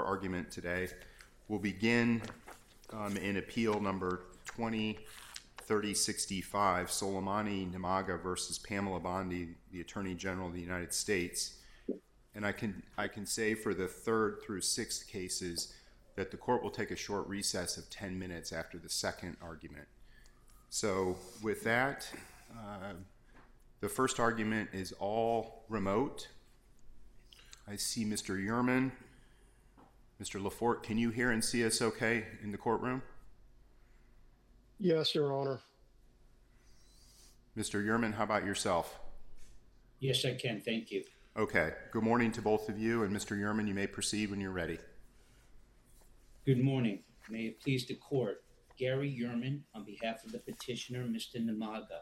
for argument today. We'll begin in appeal number 20-3065, Soleimani Namaga versus Pamela Bondi, the Attorney General of the United States. And I can say for the third through sixth cases that the court will take a short recess of 10 minutes after the second argument. So with that, the first argument is all remote. I see Mr. Yerman. Mr. Lafort, can you hear and see us okay in the courtroom? Yes, Your Honor. Mr. Yerman, how about yourself? Yes, I can. Thank you. Okay. Good morning to both of you. And Mr. Yerman, you may proceed when you're ready. Good morning. May it please the court. Gary Yerman on behalf of the petitioner, Mr. Namaga.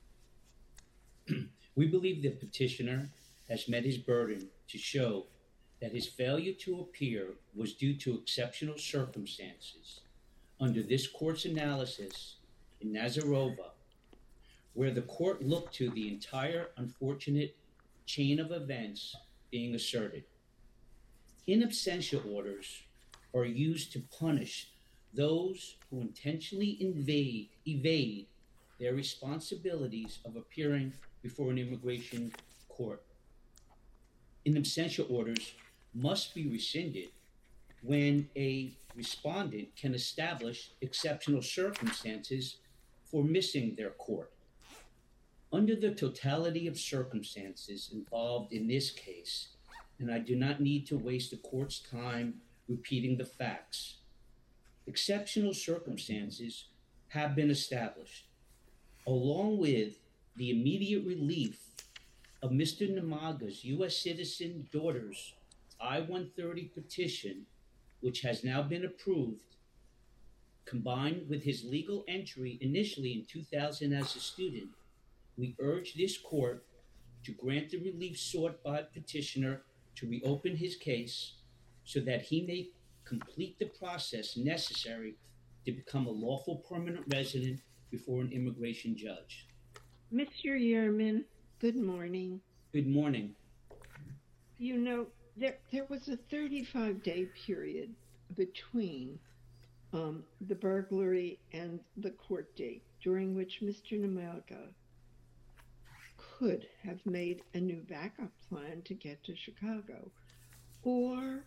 We believe the petitioner has met his burden to show that his failure to appear was due to exceptional circumstances under this court's analysis in Nazarova, where the court looked to the entire unfortunate chain of events being asserted. In absentia orders are used to punish those who intentionally evade their responsibilities of appearing before an immigration court. In absentia orders must be rescinded when a respondent can establish exceptional circumstances for missing their court. Under the totality of circumstances involved in this case, and I do not need to waste the court's time repeating the facts, exceptional circumstances have been established, along with the immediate relief of Mr. Namaga's U.S. citizen daughter's I-130 petition, which has now been approved, combined with his legal entry initially in 2000 as a student. We urge this court to grant the relief sought by the petitioner to reopen his case so that he may complete the process necessary to become a lawful permanent resident before an immigration judge. Mr. Yerman, good morning. Good morning. You know, there was a 35-day period between the burglary and the court date during which Mr. Namaga could have made a new backup plan to get to Chicago or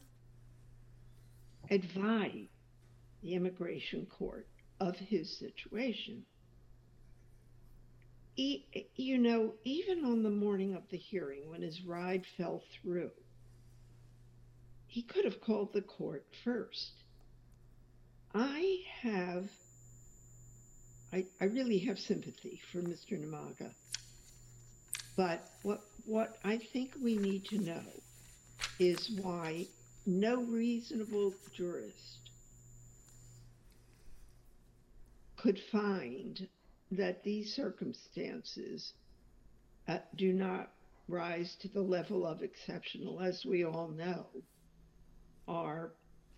advise the immigration court of his situation. You know, even on the morning of the hearing when his ride fell through, he could have called the court first. I really have sympathy for Mr. Namaga. But what I think we need to know is why no reasonable jurist could find that these circumstances do not rise to the level of exceptional, as we all know, are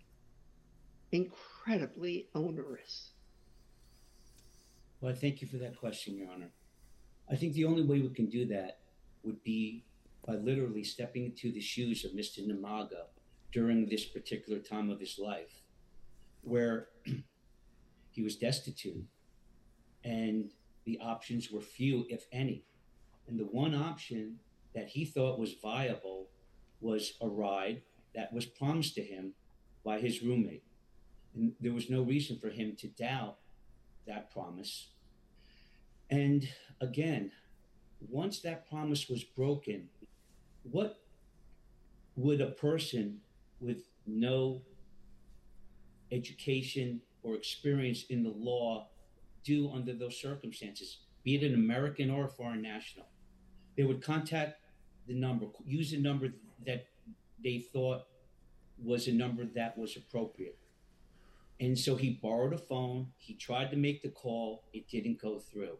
incredibly onerous. Well, thank you for that question, Your Honor. I think the only way we can do that would be by literally stepping into the shoes of Mr. Namaga during this particular time of his life, where he was destitute and the options were few, if any. And the one option that he thought was viable was a ride that was promised to him by his roommate. And there was no reason for him to doubt that promise. And again, once that promise was broken, what would a person with no education or experience in the law do under those circumstances, be it an American or a foreign national? They would contact the number, use a number that they thought was a number that was appropriate. And so he borrowed a phone, he tried to make the call, it didn't go through.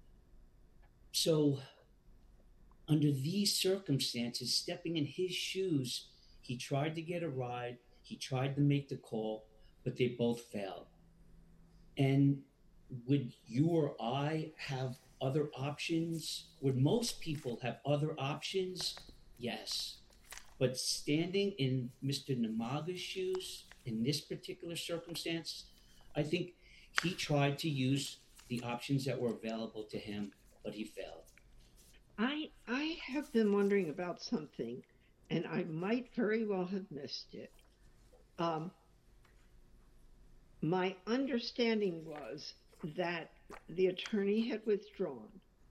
So under these circumstances, stepping in his shoes, he tried to get a ride, he tried to make the call, but they both failed. And would you or I have other options? Would most people have other options? Yes. But standing in Mr. Namaga's shoes in this particular circumstance, I think he tried to use the options that were available to him, but he failed. I have been wondering about something, and I might very well have missed it. My understanding was that the attorney had withdrawn,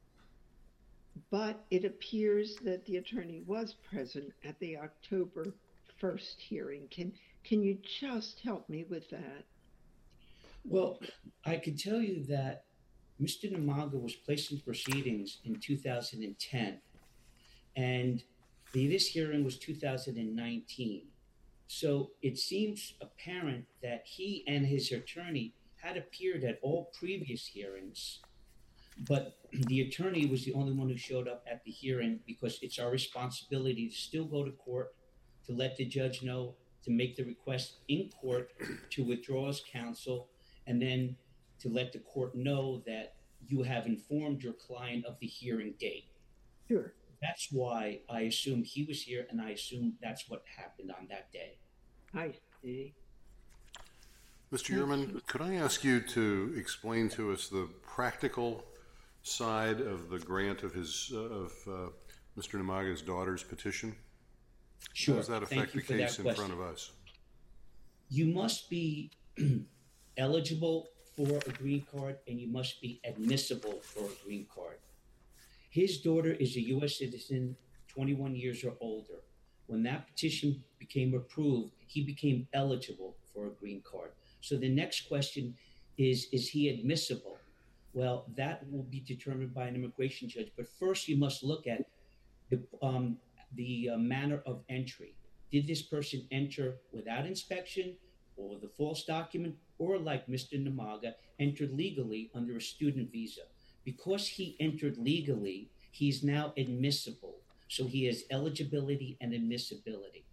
but it appears that the attorney was present at the October 1st hearing. Can you just help me with that? Well, I can tell you that Mr. Namaga was placed in proceedings in 2010, and this hearing was 2019. So it seems apparent that he and his attorney had appeared at all previous hearings, but the attorney was the only one who showed up at the hearing because it's our responsibility to still go to court, to let the judge know, to make the request in court to withdraw as counsel, and then to let the court know that you have informed your client of the hearing date. Sure. That's why I assume he was here, and I assume that's what happened on that day. I see. Mr. Yerman, could I ask you to explain to us the practical side of the grant of Mr. Namaga's daughter's petition? Sure. How does that affect the case in front of us? You must be eligible for a green card, and you must be admissible for a green card. His daughter is a U.S. citizen, 21 years or older. When that petition became approved, he became eligible for a green card. So the next question is he admissible? Well, that will be determined by an immigration judge. But first, you must look at the manner of entry. Did this person enter without inspection or with a false document, or like Mr. Namaga, entered legally under a student visa? Because he entered legally, he's now admissible. So he has eligibility and admissibility.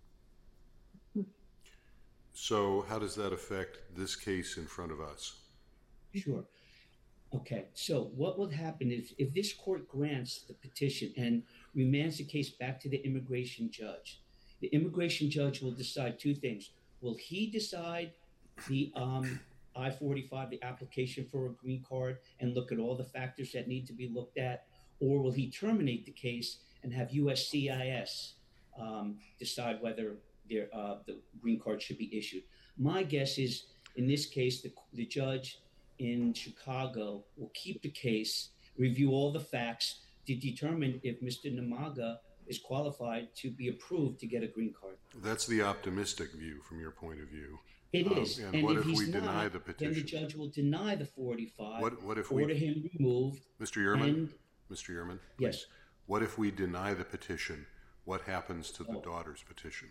So how does that affect this case in front of us? Sure. Okay, so what will happen if this court grants the petition and remands the case back to the immigration judge? The immigration judge will decide two things. Will he decide the I-45, the application for a green card, and look at all the factors that need to be looked at? Or will he terminate the case and have USCIS decide whether the green card should be issued? My guess is, in this case, the judge in Chicago will keep the case, review all the facts to determine if Mr. Namaga is qualified to be approved to get a green card. That's the optimistic view from your point of view. It is. And what if we deny the petition? Then the judge will deny the 485, what if order him removed. Mr. Yerman? Mr. Yerman? Yes. What if we deny the petition? What happens to the daughter's petition?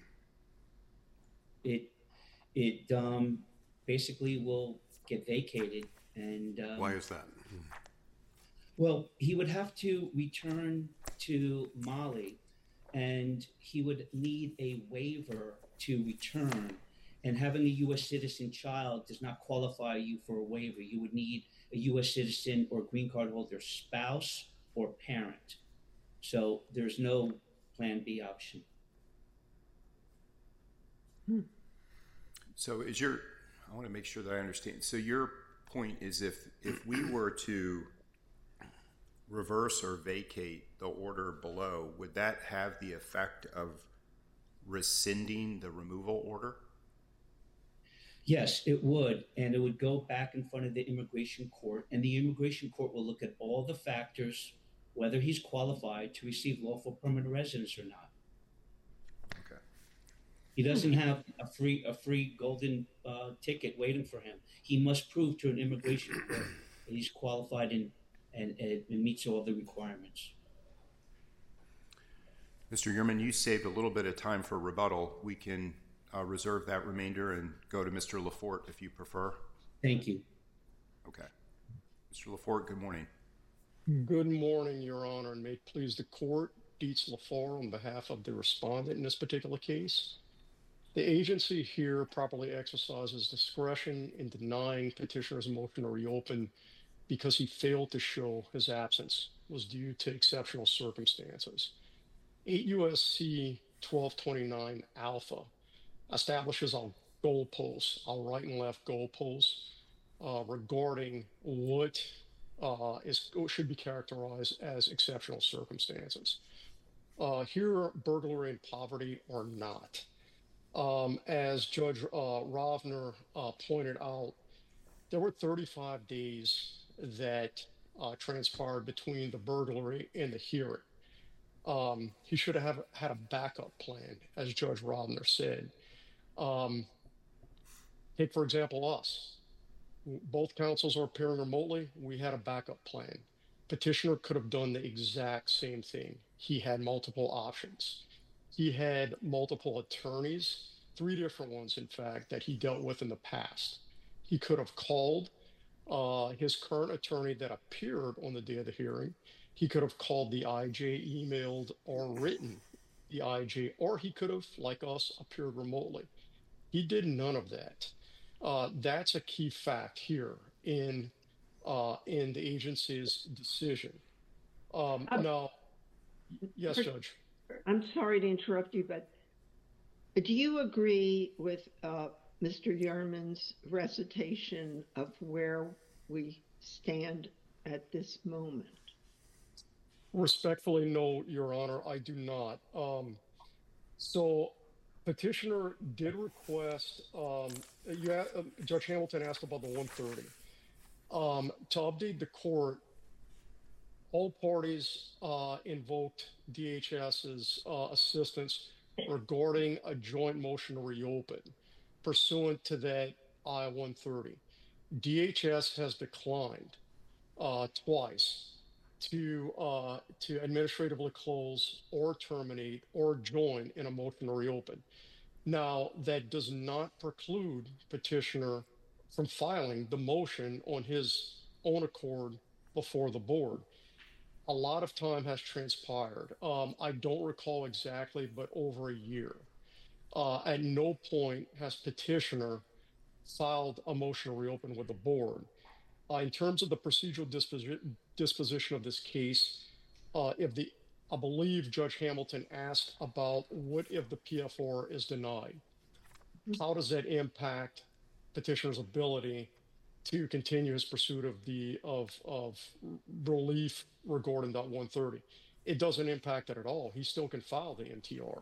It basically will get vacated. And why is that? Well, he would have to return to Mali, and he would need a waiver to return. And having a U.S. citizen child does not qualify you for a waiver. You would need a U.S. citizen or green card holder spouse or parent. So there's no Plan B option. So I want to make sure that I understand. So your point is if we were to reverse or vacate the order below, would that have the effect of rescinding the removal order? Yes, it would. And it would go back in front of the immigration court, and the immigration court will look at all the factors, whether he's qualified to receive lawful permanent residence or not. Okay. He doesn't have a free golden ticket waiting for him. He must prove to an immigration court that he's qualified and meets all the requirements. Mr. Yerman, you saved a little bit of time for rebuttal. We can reserve that remainder and go to Mr. Lafort if you prefer. Thank you. Okay. Mr. Lafort, good morning. Good morning, Your Honor, and may it please the court, Dietz Lafort on behalf of the respondent in this particular case. The agency here properly exercises discretion in denying petitioner's motion to reopen because he failed to show his absence was due to exceptional circumstances. 8 U.S.C. 1229 alpha establishes a goalpost, a right and left goalpost regarding what should be characterized as exceptional circumstances. Here, burglary and poverty are not. As Judge Rovner pointed out, there were 35 days that transpired between the burglary and the hearing. He should have had a backup plan, as Judge Rovner said. Take, for example, us. Both counsels are appearing remotely. We had a backup plan. Petitioner could have done the exact same thing. He had multiple options. He had multiple attorneys, 3 different ones, in fact, that he dealt with in the past. He could have called his current attorney that appeared on the day of the hearing. He could have called the IJ, emailed, or written the IJ, or he could have, like us, appeared remotely. He did none of that. That's a key fact here in the agency's decision. Now, yes, Judge. I'm sorry to interrupt you, but do you agree with Mr. Yerman's recitation of where we stand at this moment? Respectfully, no, Your Honor, I do not. So, petitioner did request, Judge Hamilton asked about the 130. To update the court, all parties invoked DHS's assistance regarding a joint motion to reopen pursuant to that I-130. DHS has declined twice to administratively close or terminate or join in a motion to reopen. Now, that does not preclude petitioner from filing the motion on his own accord before the board. A lot of time has transpired. I don't recall exactly, but over a year. At no point has petitioner filed a motion to reopen with the board. In terms of the procedural disposition of this case, I believe Judge Hamilton asked about what if the PFR is denied? How does that impact petitioner's ability to continue his pursuit of relief regarding that 130? It doesn't impact it at all. He still can file the MTR.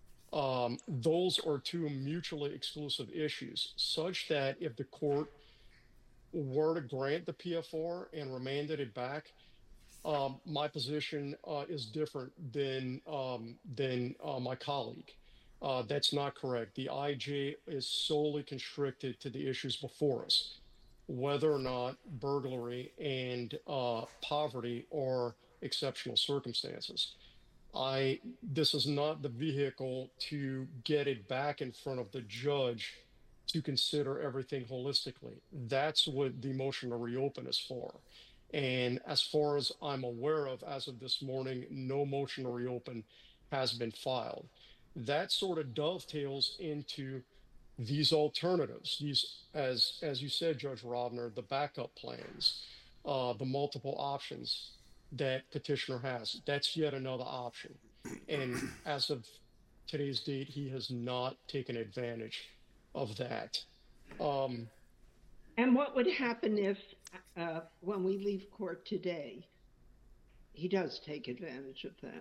Those are 2 mutually exclusive issues, such that if the court were to grant the PFR and remanded it back, my position is different than my colleague. That's not correct. The IJ is solely constricted to the issues before us, whether or not burglary and poverty are exceptional circumstances. This is not the vehicle to get it back in front of the judge to consider everything holistically. That's what the motion to reopen is for. And as far as I'm aware of, as of this morning, no motion to reopen has been filed. That sort of dovetails into these alternatives, these, as you said, Judge Rovner, the backup plans, the multiple options that petitioner has. That's yet another option. And as of today's date, he has not taken advantage of that. And what would happen if, when we leave court today, he does take advantage of that?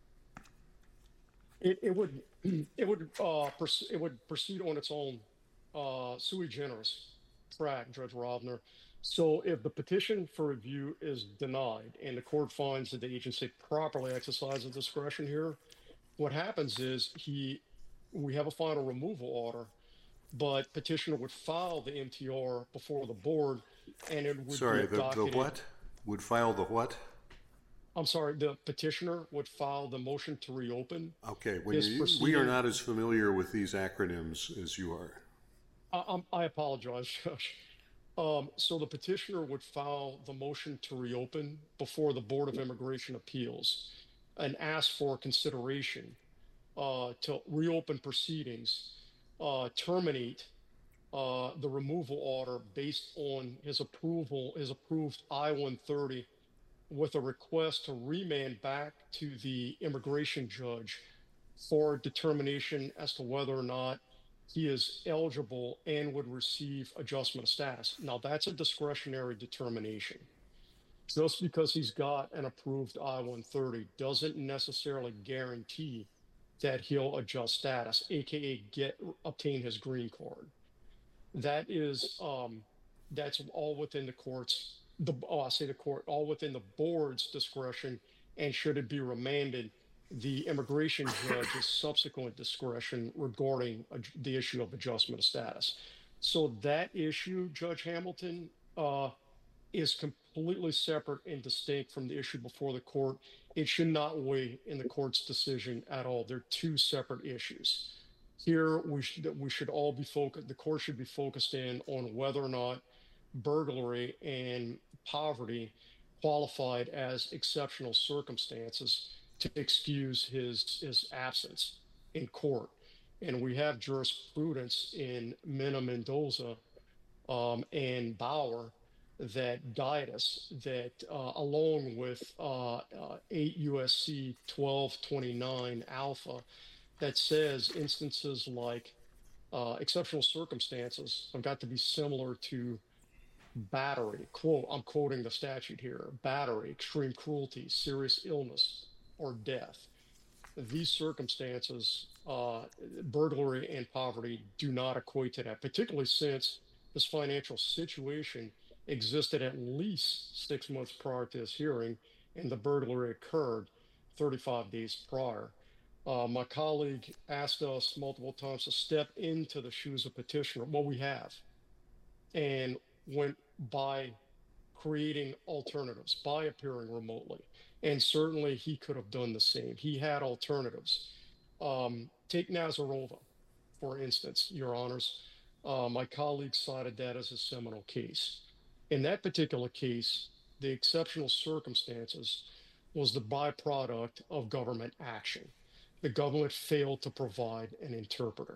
It would proceed on its own sui generis track, Judge Rovner. So if the petition for review is denied and the court finds that the agency properly exercises discretion here, what happens is we have a final removal order, but petitioner would file the MTR before the board, and it would Sorry, be the what? Would file the what? I'm sorry, the petitioner would file the motion to reopen. Okay, we are not as familiar with these acronyms as you are. I apologize, Judge. So the petitioner would file the motion to reopen before the Board of Immigration Appeals and ask for consideration to reopen proceedings, terminate the removal order based on his approved I-130, with a request to remand back to the immigration judge for determination as to whether or not he is eligible and would receive adjustment of status. Now, that's a discretionary determination. Just because he's got an approved I-130 doesn't necessarily guarantee that he'll adjust status, aka obtain his green card. That is that's all within the court's all within the board's discretion, and should it be remanded, the immigration judge's subsequent discretion regarding the issue of adjustment of status. So that issue, Judge Hamilton, is completely separate and distinct from the issue before the court. It should not weigh in the court's decision at all. They're two separate issues. Here, we should all be focused, the court should be focused in on whether or not burglary and poverty qualified as exceptional circumstances to excuse his absence in court. And we have jurisprudence in Mena Mendoza and Bauer that guide us, that along with 8 USC 1229 alpha, that says instances like exceptional circumstances have got to be similar to battery, quote, I'm quoting the statute here, battery, extreme cruelty, serious illness, or death. These circumstances, burglary and poverty, do not equate to that, particularly since this financial situation existed at least 6 months prior to this hearing, and the burglary occurred 35 days prior. My colleague asked us multiple times to step into the shoes of petitioner. Well, we have, and went by creating alternatives, by appearing remotely. And certainly he could have done the same. He had alternatives. Take Nazarova, for instance, Your Honors. My colleague cited that as a seminal case. In that particular case, the exceptional circumstances was the byproduct of government action. The government failed to provide an interpreter.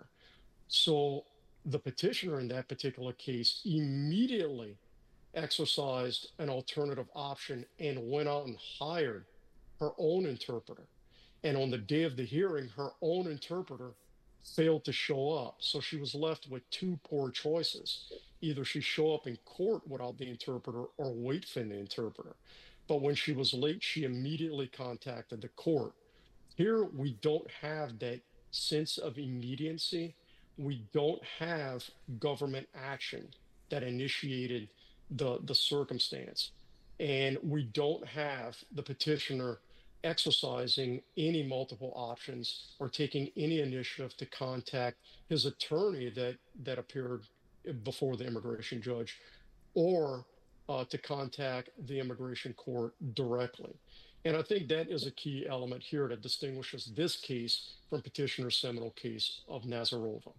So the petitioner in that particular case immediately exercised an alternative option and went out and hired her own interpreter. And on the day of the hearing, her own interpreter failed to show up. So she was left with two poor choices. Either she show up in court without the interpreter or wait for the interpreter. But when she was late, she immediately contacted the court. Here, we don't have that sense of immediacy. We don't have government action that initiated the circumstance. And we don't have the petitioner exercising any multiple options or taking any initiative to contact his attorney that appeared before the immigration judge, or to contact the immigration court directly. And I think that is a key element here that distinguishes this case from petitioner's seminal case of Nazarova.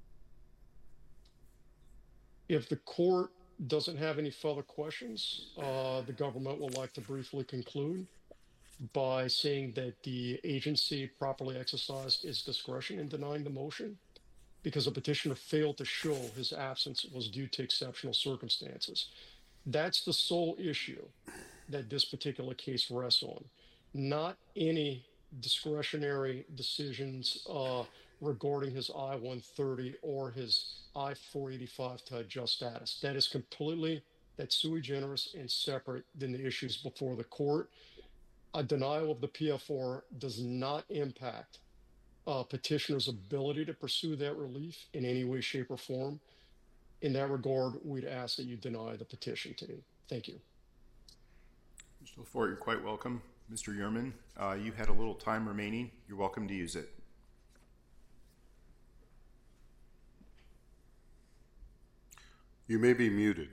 If the court doesn't have any further questions, the government would like to briefly conclude by saying that the agency properly exercised its discretion in denying the motion because the petitioner failed to show his absence was due to exceptional circumstances. That's the sole issue that this particular case rests on, not any discretionary decisions regarding his I-130 or his I-485 to adjust status. That is completely, that's sui generis and separate than the issues before the court. A denial of the PF4 does not impact petitioner's ability to pursue that relief in any way, shape, or form. In that regard, we'd ask that you deny the petition today. Thank you. Mr. LaForte, you're quite welcome. Mr. Yerman, you had a little time remaining. You're welcome to use it. You may be muted.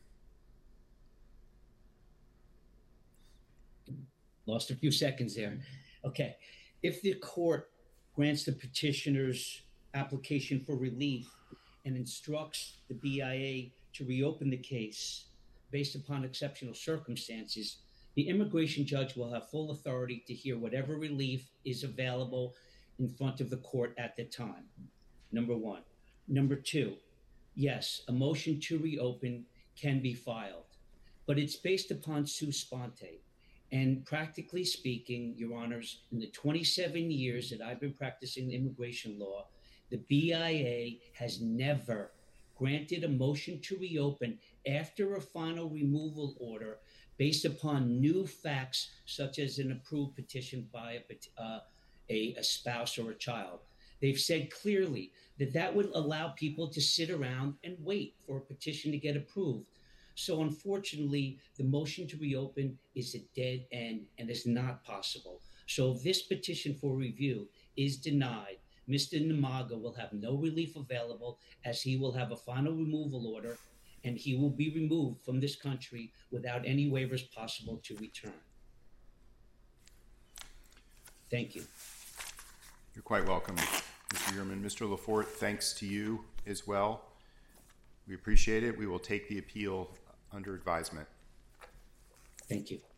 Lost a few seconds there. Okay. If the court grants the petitioner's application for relief and instructs the BIA to reopen the case based upon exceptional circumstances, the immigration judge will have full authority to hear whatever relief is available in front of the court at the time. Number one. Number two, yes, a motion to reopen can be filed, but it's based upon sua sponte. And practically speaking, Your Honors, in the 27 years that I've been practicing immigration law, the BIA has never granted a motion to reopen after a final removal order based upon new facts, such as an approved petition by a spouse or a child. They've said clearly that that would allow people to sit around and wait for a petition to get approved. So unfortunately, the motion to reopen is a dead end and is not possible. So if this petition for review is denied, Mr. Namaga will have no relief available, as he will have a final removal order and he will be removed from this country without any waivers possible to return. Thank you. You're quite welcome, Mr. Uriman. Mr. Lafort, thanks to you as well. We appreciate it. We will take the appeal under advisement. Thank you.